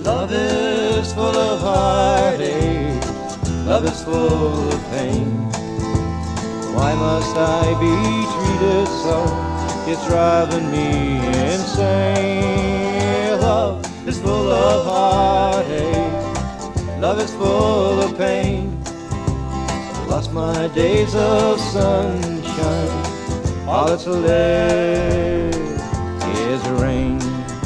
Love is full of heartache, love is full of pain. Why must I be treated so? It's driving me insane. Love is full of heartache, love is full of pain. Lost my days of sunshine, all that's left is rain.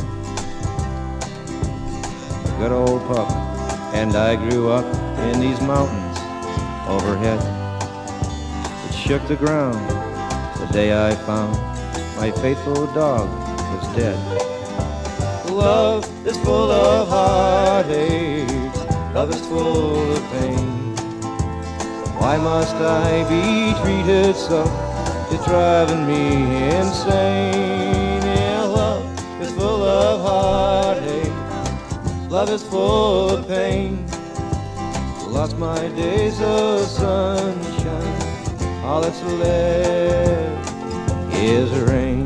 Good old pup, and I grew up in these mountains overhead. It shook the ground the day I found my faithful dog was dead. Love is full of heartache, love is full of pain. Why must I be treated so? It's driving me insane. Yeah, love is full of heartache, love is full of pain. Lost my days of sunshine, all that's left is rain.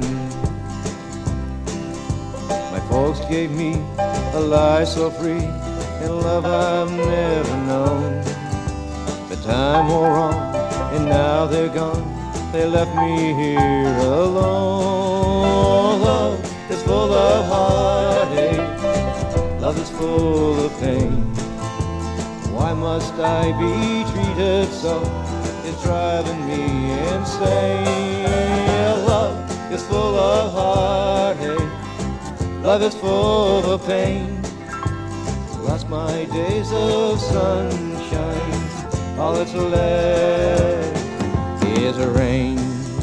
My folks gave me a life so free and love I've never known. But time wore on and now they're gone. They left me here alone. Love is full of heartache, love is full of pain. Why must I be treated so? It's driving me insane. Love is full of heartache, love is full of pain. Lost my days of sunshine, all that's left is rain.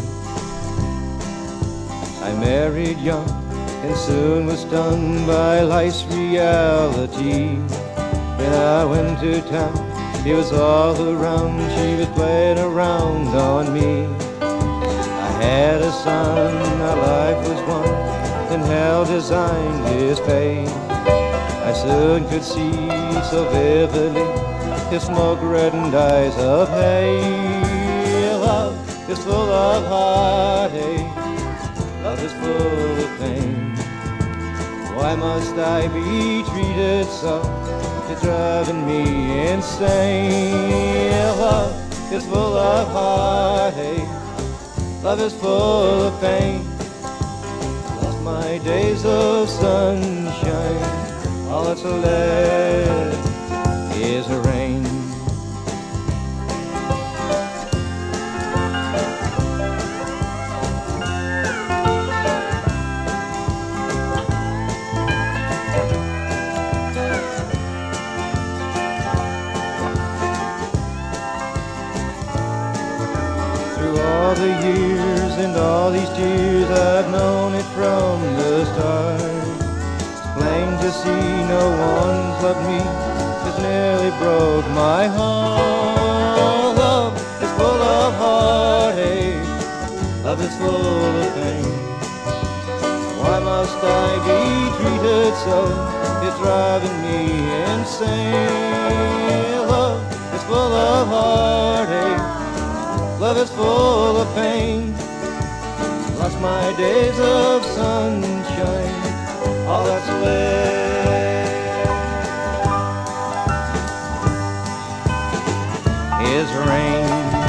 I married young and soon was stung by life's reality. When I went to town, he was all around, she was playing around on me. I had a son, our life was one, and hell designed his fate. I soon could see so vividly his smoke-reddened eyes of hate. Love is full of heartache, love is full of pain. Why must I be treated so? It's driving me insane. Love is full of heartache, love is full of pain. Lost my days of sunshine, all that's left is rain. All the years and all these tears, I've known it from the start. It's plain to see no one's loved me, it's nearly broke my heart. Love is full of heartache, love is full of pain. Why must I be treated so? It's driving me insane. Love is full of heartache, love is full of pain. Lost my days of sunshine, all that's left is rain.